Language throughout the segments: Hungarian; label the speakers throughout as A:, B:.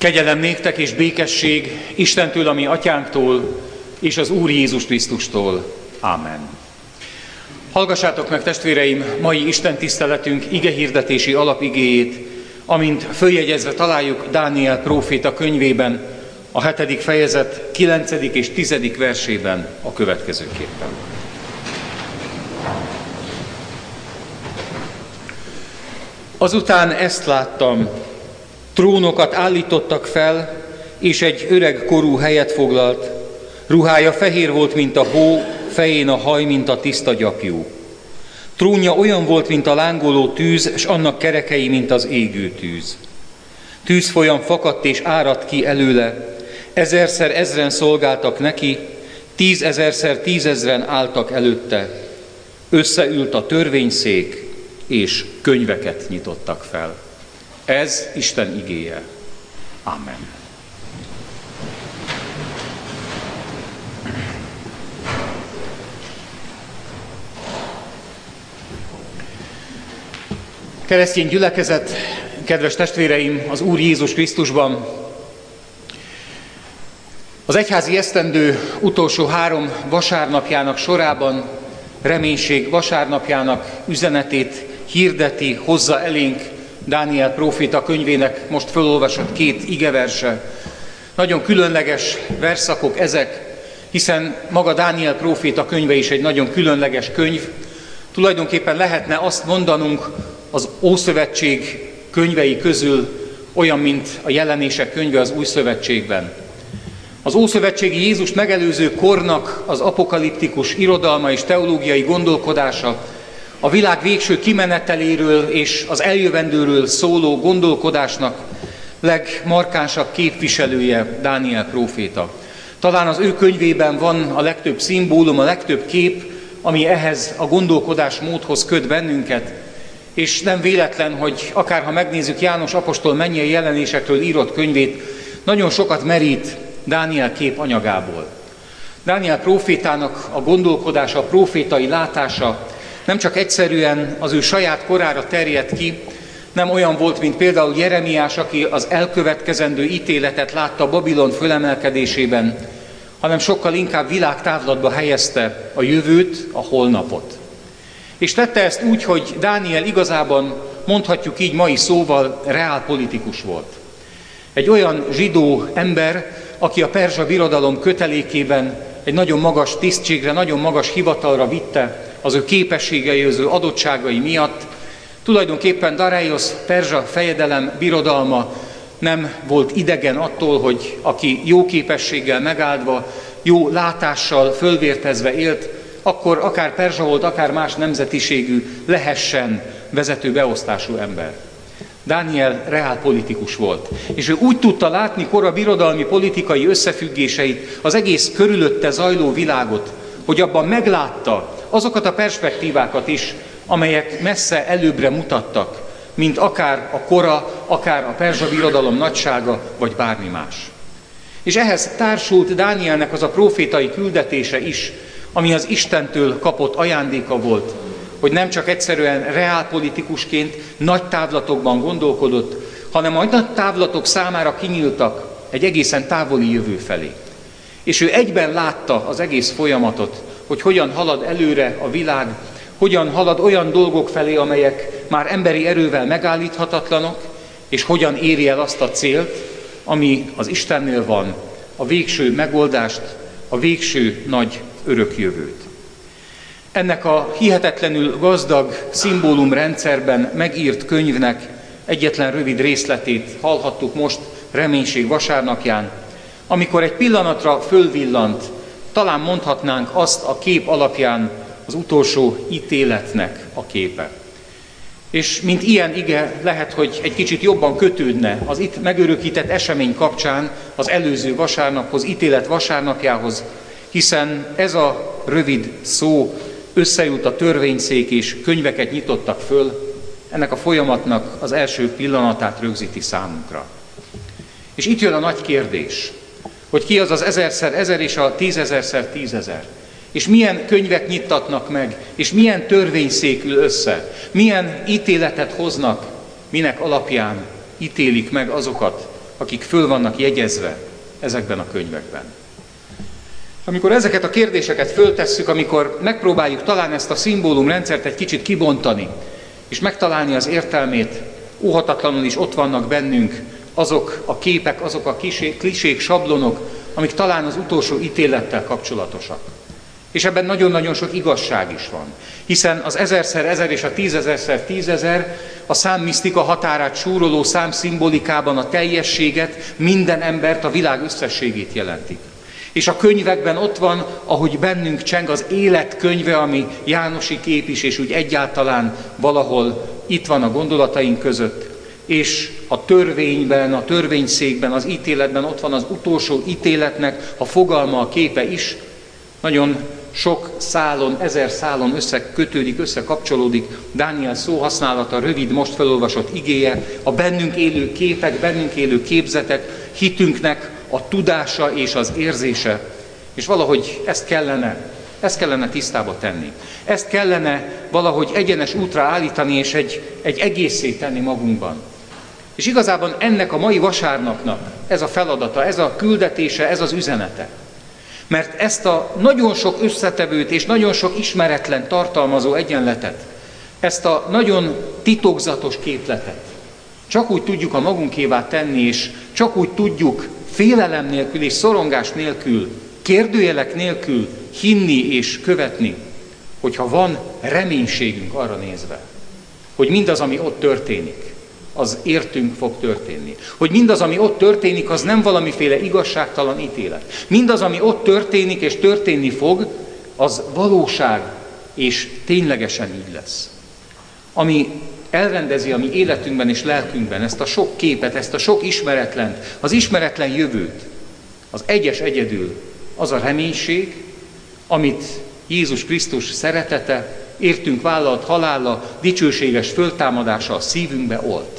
A: Kegyelem néktek és békesség Istentől, a mi atyánktól, és az Úr Jézus Krisztustól. Ámen. Hallgassátok meg, testvéreim, mai istentiszteletünk igehirdetési alapigéjét, amint följegyezve találjuk Dániel próféta könyvében, a 7. fejezet 9. és 10. versében a következőképpen. Azután ezt láttam: trónokat állítottak fel, és egy öreg korú helyet foglalt. Ruhája fehér volt, mint a hó, fején a haj, mint a tiszta gyapjú. Trónja olyan volt, mint a lángoló tűz, s annak kerekei, mint az égő tűz. Tűzfolyam fakadt és áradt ki előle, 1000-1000 szolgáltak neki, 10 000-10 000 álltak előtte. Összeült a törvényszék, és könyveket nyitottak fel. Ez Isten igéje. Amen. Keresztény gyülekezet, kedves testvéreim, az Úr Jézus Krisztusban! Az egyházi esztendő utolsó 3 vasárnapjának sorában reménység vasárnapjának üzenetét hirdeti, hozza elénk Dániel próféta könyvének most felolvasott 2 igeverse. Nagyon különleges versszakok ezek, hiszen maga Dániel próféta könyve is egy nagyon különleges könyv. Tulajdonképpen lehetne azt mondanunk az Ószövetség könyvei közül, olyan, mint a Jelenések könyve az Új Szövetségben. Az ószövetségi Jézust megelőző kornak az apokaliptikus irodalma és teológiai gondolkodása, a világ végső kimeneteléről és az eljövendőről szóló gondolkodásnak legmarkánsabb képviselője Dániel próféta. Talán az ő könyvében van a legtöbb szimbólum, a legtöbb kép, ami ehhez a gondolkodásmódhoz köt bennünket, és nem véletlen, hogy akárha megnézzük János apostol mennyei jelenésekről írott könyvét, nagyon sokat merít Dániel kép anyagából. Dániel prófétának a gondolkodása, a prófétai látása nem csak egyszerűen az ő saját korára terjedt ki, nem olyan volt, mint például Jeremiás, aki az elkövetkezendő ítéletet látta Babilon fölemelkedésében, hanem sokkal inkább világtávlatba helyezte a jövőt, a holnapot. És tette ezt úgy, hogy Dániel igazában, mondhatjuk így mai szóval, reálpolitikus volt. Egy olyan zsidó ember, aki a perzsa birodalom kötelékében egy nagyon magas tisztségre, nagyon magas hivatalra vitte az ő képességei, az ő adottságai miatt. Tulajdonképpen Dareios perzsa fejedelem birodalma nem volt idegen attól, hogy aki jó képességgel megáldva, jó látással fölvértezve élt, akkor akár perzsa volt, akár más nemzetiségű, lehessen vezető beosztású ember. Dániel reálpolitikus volt, és ő úgy tudta látni kora birodalmi politikai összefüggéseit, az egész körülötte zajló világot, hogy abban meglátta azokat a perspektívákat is, amelyek messze előbbre mutattak, mint akár a kora, akár a perzsa birodalom nagysága, vagy bármi más. És ehhez társult Dánielnek az a prófétai küldetése is, ami az Istentől kapott ajándéka volt, hogy nem csak egyszerűen reálpolitikusként nagy távlatokban gondolkodott, hanem a nagy távlatok számára kinyíltak egy egészen távoli jövő felé. És ő egyben látta az egész folyamatot, hogy hogyan halad előre a világ, hogyan halad olyan dolgok felé, amelyek már emberi erővel megállíthatatlanok, és hogyan éri el azt a célt, ami az Istennél van, a végső megoldást, a végső nagy örökjövőt. Ennek a hihetetlenül gazdag szimbólumrendszerben megírt könyvnek egyetlen rövid részletét hallhattuk most reménység vasárnapján, amikor egy pillanatra fölvillant, talán mondhatnánk azt a kép alapján, az utolsó ítéletnek a képe. És mint ilyen ige, lehet, hogy egy kicsit jobban kötődne az itt megörökített esemény kapcsán az előző vasárnaphoz, ítélet vasárnapjához, hiszen ez a rövid szó, összeült a törvényszék és könyveket nyitottak föl, ennek a folyamatnak az első pillanatát rögzíti számunkra. És itt jön a nagy kérdés, hogy ki az az 1000x1000 és a 10 000x10 000. És milyen könyvek nyittatnak meg, és milyen törvényszék ül össze, milyen ítéletet hoznak, minek alapján ítélik meg azokat, akik föl vannak jegyezve ezekben a könyvekben. Amikor ezeket a kérdéseket föltesszük, amikor megpróbáljuk talán ezt a szimbólumrendszert egy kicsit kibontani, és megtalálni az értelmét, óhatatlanul is ott vannak bennünk azok a képek, azok a klisék, sablonok, amik talán az utolsó ítélettel kapcsolatosak. És ebben nagyon-nagyon sok igazság is van. Hiszen az 1000x1000 és a 10.000x10.000 a számmisztika határát súroló számszimbolikában a teljességet, minden embert, a világ összességét jelentik. És a könyvekben ott van, ahogy bennünk cseng az élet könyve, ami jánosi kép is, és úgy egyáltalán valahol itt van a gondolataink között. És a törvényben, a törvényszékben, az ítéletben ott van az utolsó ítéletnek a fogalma, a képe is. Nagyon sok szálon, 1000 szálon összekötődik, összekapcsolódik Dániel szóhasználata, rövid, most felolvasott igéje, a bennünk élő képek, bennünk élő képzetek, hitünknek a tudása és az érzése. És valahogy ezt kellene tisztába tenni. Ezt kellene valahogy egyenes útra állítani, és egy egészé tenni magunkban. És igazában ennek a mai vasárnapnak ez a feladata, ez a küldetése, ez az üzenete. Mert ezt a nagyon sok összetevőt és nagyon sok ismeretlen tartalmazó egyenletet, ezt a nagyon titokzatos képletet csak úgy tudjuk a magunkévá tenni, és csak úgy tudjuk félelem nélkül és szorongás nélkül, kérdőjelek nélkül hinni és követni, hogyha van reménységünk arra nézve, hogy mindaz, ami ott történik, az értünk fog történni. Hogy mindaz, ami ott történik, az nem valamiféle igazságtalan ítélet. Mindaz, ami ott történik és történni fog, az valóság és ténylegesen így lesz. Ami elrendezi a mi életünkben és lelkünkben ezt a sok képet, ezt a sok ismeretlent, az ismeretlen jövőt, az egyedül az a reménység, amit Jézus Krisztus szeretete, értünk vállalt halála, dicsőséges föltámadása a szívünkbe olt.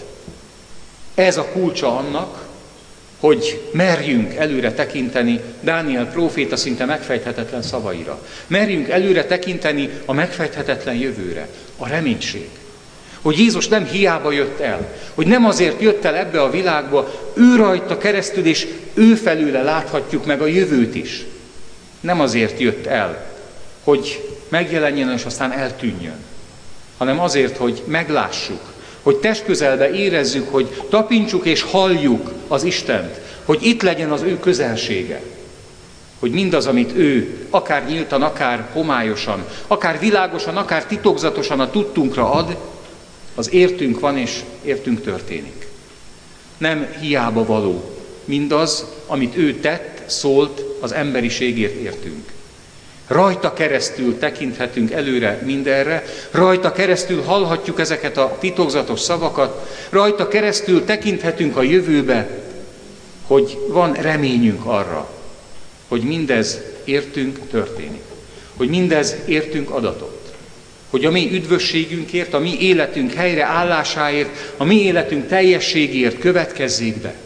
A: Ez a kulcsa annak, hogy merjünk előre tekinteni Dániel próféta szinte megfejthetetlen szavaira. Merjünk előre tekinteni a megfejthetetlen jövőre, a reménység. Hogy Jézus nem hiába jött el, hogy nem azért jött el ebbe a világba, ő rajta keresztül, és ő felőle láthatjuk meg a jövőt is. Nem azért jött el, hogy megjelenjen és aztán eltűnjön, hanem azért, hogy meglássuk, hogy testközelbe érezzük, hogy tapintsuk és halljuk az Istent, hogy itt legyen az ő közelsége, hogy mindaz, amit ő akár nyíltan, akár homályosan, akár világosan, akár titokzatosan a tudtunkra ad, az értünk van és értünk történik. Nem hiába való mindaz, amit ő tett, szólt, az emberiségért értünk. Rajta keresztül tekinthetünk előre mindenre, rajta keresztül hallhatjuk ezeket a titokzatos szavakat, rajta keresztül tekinthetünk a jövőbe, hogy van reményünk arra, hogy mindez értünk történik, hogy mindez értünk adatot, hogy a mi üdvösségünkért, a mi életünk helyreállásáért, a mi életünk teljességért következzék be.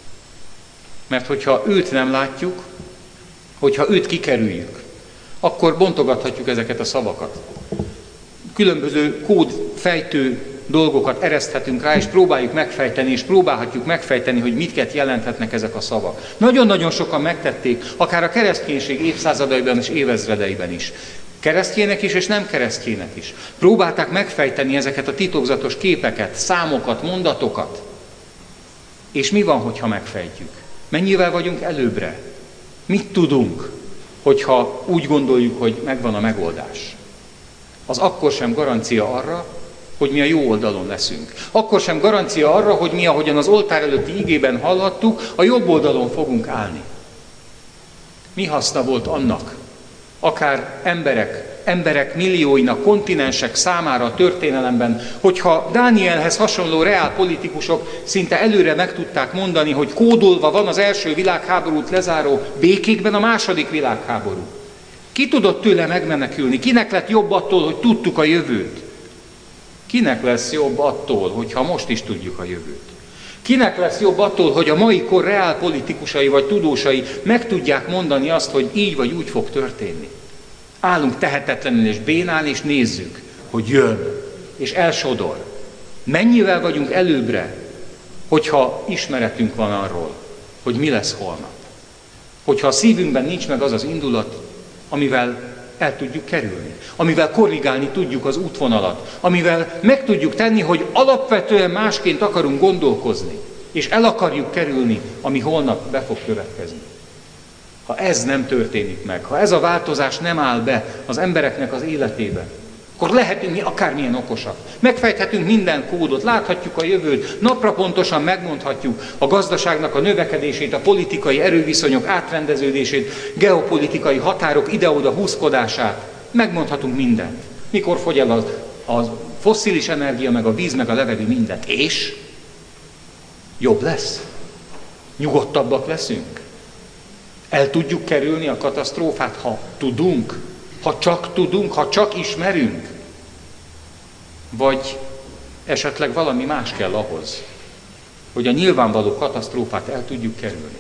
A: Mert hogyha őt nem látjuk, hogyha őt kikerüljük, akkor bontogathatjuk ezeket a szavakat. Különböző kódfejtő dolgokat ereszthetünk rá, és próbáljuk megfejteni, és próbálhatjuk megfejteni, hogy mitket jelenthetnek ezek a szavak. Nagyon-nagyon sokan megtették, akár a kereszténység évszázadaiban és évezredeiben is. Keresztjének is, és nem keresztjének is. Próbálták megfejteni ezeket a titokzatos képeket, számokat, mondatokat. És mi van, hogyha megfejtjük? Mennyivel vagyunk előbbre? Mit tudunk, hogyha úgy gondoljuk, hogy megvan a megoldás? Az akkor sem garancia arra, hogy mi a jó oldalon leszünk. Akkor sem garancia arra, hogy mi, ahogyan az oltár előtti igében hallhattuk, a jobb oldalon fogunk állni. Mi haszna volt annak, akár emberek millióinak, kontinensek számára a történelemben, hogyha Dánielhez hasonló reálpolitikusok szinte előre meg tudták mondani, hogy kódolva van az első világháborút lezáró békékben a második világháború. Ki tudott tőle megmenekülni? Kinek lett jobb attól, hogy tudtuk a jövőt? Kinek lesz jobb attól, hogyha most is tudjuk a jövőt? Kinek lesz jobb attól, hogy a mai kor reálpolitikusai vagy tudósai meg tudják mondani azt, hogy így vagy úgy fog történni? Állunk tehetetlenül és bénán, és nézzük, hogy jön, és elsodor. Mennyivel vagyunk előbbre hogyha ismeretünk van arról, hogy mi lesz holnap. Hogyha a szívünkben nincs meg az az indulat, amivel el tudjuk kerülni, amivel korrigálni tudjuk az útvonalat, amivel meg tudjuk tenni, hogy alapvetően másként akarunk gondolkozni, és el akarjuk kerülni, ami holnap be fog következni. Ha ez nem történik meg, ha ez a változás nem áll be az embereknek az életébe, akkor lehetünk mi akármilyen okosak. Megfejthetünk minden kódot, láthatjuk a jövőt, napra pontosan megmondhatjuk a gazdaságnak a növekedését, a politikai erőviszonyok átrendeződését, geopolitikai határok ide-oda húzkodását. Megmondhatunk mindent. Mikor fogy el a fosszilis energia, meg a víz, meg a levegő, mindent. És jobb lesz. Nyugodtabbak leszünk. El tudjuk kerülni a katasztrófát, ha tudunk. Ha csak ismerünk, vagy esetleg valami más kell ahhoz, hogy a nyilvánvaló katasztrófát el tudjuk kerülni.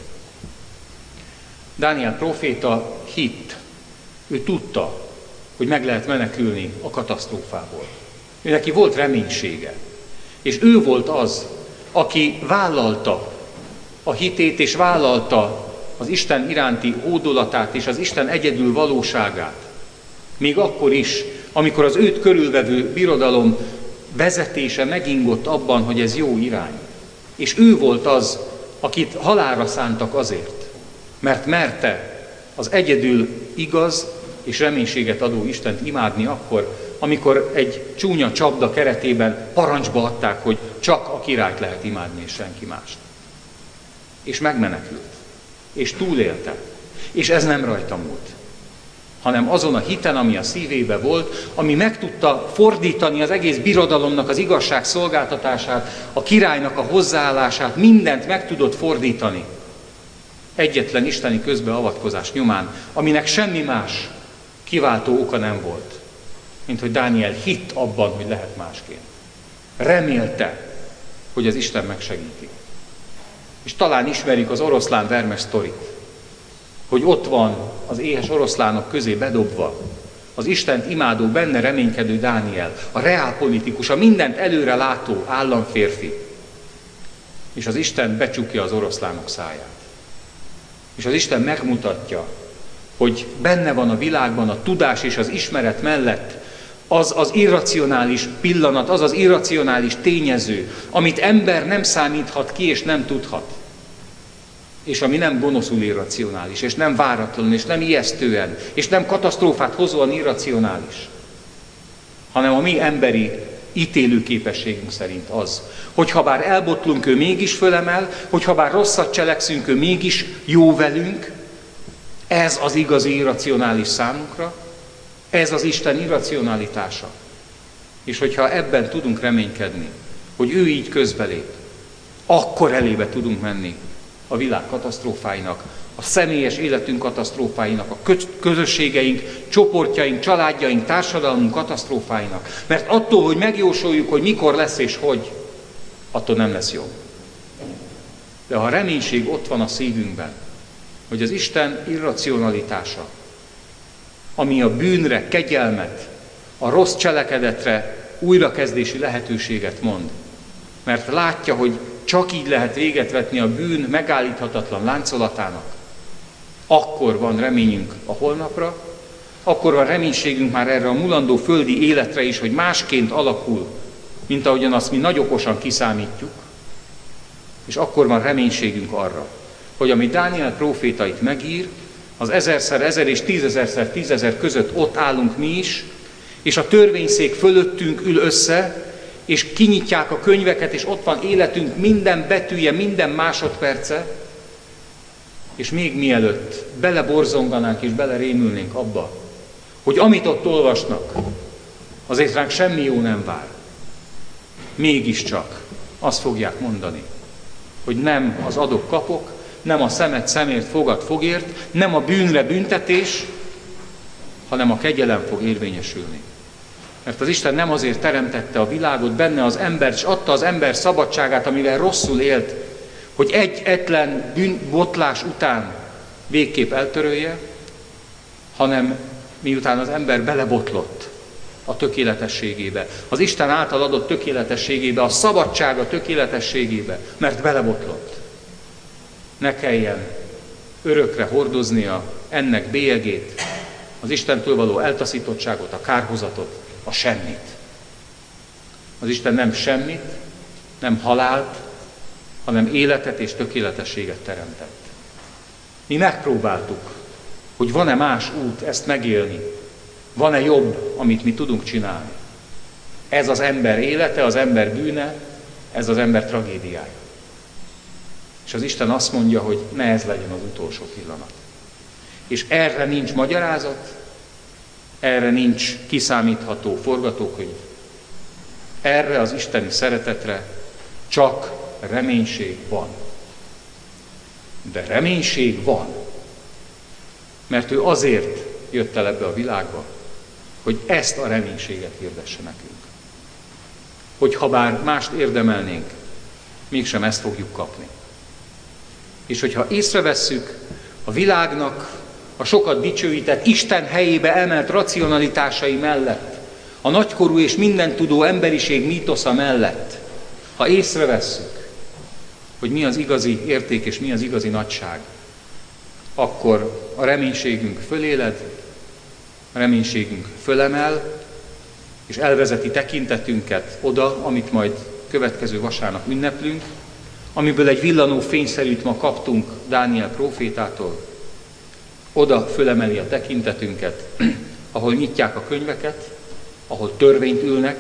A: Dániel próféta hitt, ő tudta, hogy meg lehet menekülni a katasztrófából. Ő neki volt reménysége, és ő volt az, aki vállalta a hitét, és vállalta az Isten iránti hódolatát, és az Isten egyedül valóságát. Még akkor is, amikor az őt körülvevő birodalom vezetése megingott abban, hogy ez jó irány. És ő volt az, akit halálra szántak azért, mert merte az egyedül igaz és reménységet adó Istent imádni akkor, amikor egy csúnya csapda keretében parancsba adták, hogy csak a királyt lehet imádni és senki mást. És megmenekült. És túlélte. És ez nem rajta múlt, hanem azon a hiten, ami a szívébe volt, ami meg tudta fordítani az egész birodalomnak az igazság szolgáltatását, a királynak a hozzáállását, mindent meg tudott fordítani. Egyetlen isteni közbeavatkozás nyomán, aminek semmi más kiváltó oka nem volt, mint hogy Dániel hitt abban, hogy lehet másként. Remélte, hogy az Isten megsegíti. És talán ismerjük az oroszlán vermes sztorit, hogy ott van az éhes oroszlánok közé bedobva az Istent imádó, benne reménykedő Dániel, a reálpolitikus, a mindent előre látó államférfi. És az Isten becsukja az oroszlánok száját. És az Isten megmutatja, hogy benne van a világban a tudás és az ismeret mellett az irracionális pillanat, az irracionális tényező, amit ember nem számíthat ki és nem tudhat. És ami nem gonoszul irracionális, és nem váratlanul, és nem ijesztően, és nem katasztrófát hozóan irracionális, hanem a mi emberi ítélőképességünk szerint az, hogy ha bár elbotlunk, ő mégis fölemel, hogy ha bár rosszat cselekszünk, ő mégis jó velünk. Ez az igazi irracionális számunkra, ez az Isten irracionalitása. És hogyha ebben tudunk reménykedni, hogy ő így közbelép, akkor elébe tudunk menni a világ katasztrófáinak, a személyes életünk katasztrófáinak, a közösségeink, csoportjaink, családjaink, társadalmunk katasztrófáinak. Mert attól, hogy megjósoljuk, hogy mikor lesz és hogy, attól nem lesz jó. De ha a reménység ott van a szívünkben, hogy az Isten irracionalitása, ami a bűnre kegyelmet, a rossz cselekedetre újrakezdési lehetőséget mond, mert látja, hogy csak így lehet véget vetni a bűn megállíthatatlan láncolatának, akkor van reményünk a holnapra, akkor van reménységünk már erre a mulandó földi életre is, hogy másként alakul, mint ahogyan azt mi nagy okosan kiszámítjuk, és akkor van reménységünk arra, hogy ami Dániel próféta itt megír, az 1000x1000 és 10.000x 10.000 között ott állunk mi is, és a törvényszék fölöttünk ül össze, és kinyitják a könyveket, és ott van életünk minden betűje, minden másodperce, és még mielőtt beleborzonganánk és belerémülnénk abba, hogy amit ott olvasnak, azért ránk semmi jó nem vár. Mégiscsak azt fogják mondani, hogy nem az adok-kapok, nem a szemet szemért, fogad fogért, nem a bűnre büntetés, hanem a kegyelem fog érvényesülni. Mert az Isten nem azért teremtette a világot, benne az ember, és adta az ember szabadságát, amivel rosszul élt, hogy egyetlen bűnbotlás után végképp eltörölje, hanem miután az ember belebotlott a tökéletességébe, az Isten által adott tökéletességébe, a szabadsága tökéletességébe, mert belebotlott. Ne kelljen örökre hordoznia ennek bélyegét, az Istentől való eltaszítottságot, a kárhozatot, a semmit. Az Isten nem semmit, nem halált, hanem életet és tökéletességet teremtett. Mi megpróbáltuk, hogy van-e más út ezt megélni, van-e jobb, amit mi tudunk csinálni. Ez az ember élete, az ember bűne, ez az ember tragédiája. És az Isten azt mondja, hogy ne ez legyen az utolsó pillanat. És erre nincs magyarázat, erre nincs kiszámítható forgatókönyv. Erre az isteni szeretetre csak reménység van. De reménység van, mert ő azért jött el ebbe a világba, hogy ezt a reménységet hirdesse nekünk. Hogy ha bár mást érdemelnénk, mégsem ezt fogjuk kapni. És hogyha észrevesszük a világnak a sokat dicsőített Isten helyébe emelt racionalitásai mellett, a nagykorú és mindentudó emberiség mítosza mellett, ha észrevesszük, hogy mi az igazi érték és mi az igazi nagyság, akkor a reménységünk föléled, a reménységünk fölemel, és elvezeti tekintetünket oda, amit majd következő vasárnap ünneplünk, amiből egy villanó fényszerűt ma kaptunk Dániel prófétától, oda fölemeli a tekintetünket, ahol nyitják a könyveket, ahol törvényt ülnek,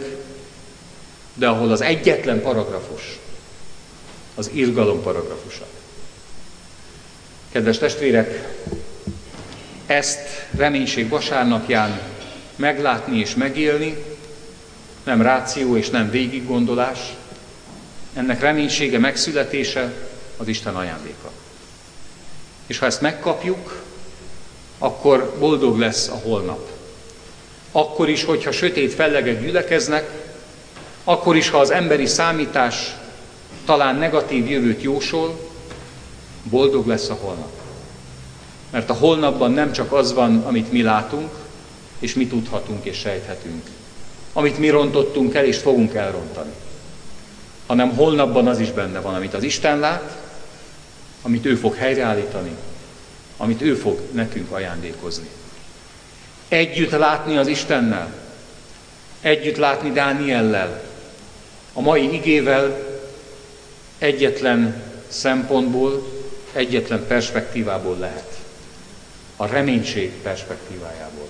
A: de ahol az egyetlen paragrafus, az irgalom paragrafusa. Kedves testvérek, ezt reménység vasárnapján meglátni és megélni, nem ráció és nem végiggondolás, ennek reménysége megszületése az Isten ajándéka. És ha ezt megkapjuk, akkor boldog lesz a holnap. Akkor is, hogyha sötét fellegek gyülekeznek, akkor is, ha az emberi számítás talán negatív jövőt jósol, boldog lesz a holnap. Mert a holnapban nem csak az van, amit mi látunk, és mi tudhatunk és sejthetünk, amit mi rontottunk el és fogunk elrontani, hanem holnapban az is benne van, amit az Isten lát, amit ő fog helyreállítani, amit ő fog nekünk ajándékozni. Együtt látni az Istennel, együtt látni Dániellel, a mai igével egyetlen szempontból, egyetlen perspektívából lehet. A reménység perspektívájából.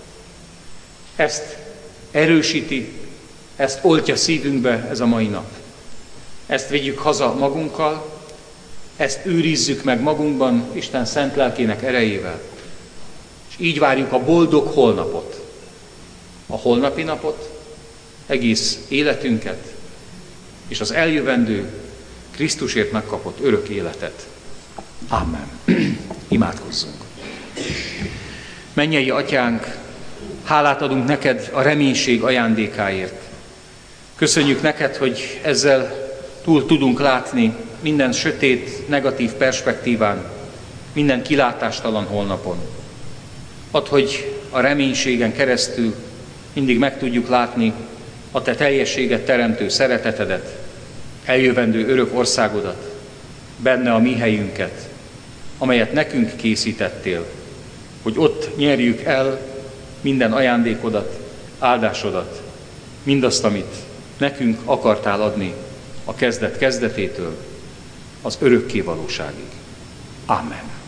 A: Ezt erősíti, ezt oltja szívünkbe ez a mai nap. Ezt vigyük haza magunkkal, ezt őrizzük meg magunkban Isten szent lelkének erejével. És így várjuk a boldog holnapot. A holnapi napot, egész életünket, és az eljövendő Krisztusért megkapott örök életet. Amen. Imádkozzunk. Mennyei Atyánk, hálát adunk neked a reménység ajándékáért. Köszönjük neked, hogy ezzel túl tudunk látni minden sötét, negatív perspektíván, minden kilátástalan holnapon. Add, hogy a reménységen keresztül mindig meg tudjuk látni a te teljességet teremtő szeretetedet, eljövendő örök országodat, benne a mi helyünket, amelyet nekünk készítettél, hogy ott nyerjük el minden ajándékodat, áldásodat, mindazt, amit nekünk akartál adni a kezdet kezdetétől az örökké valóságig. Amen.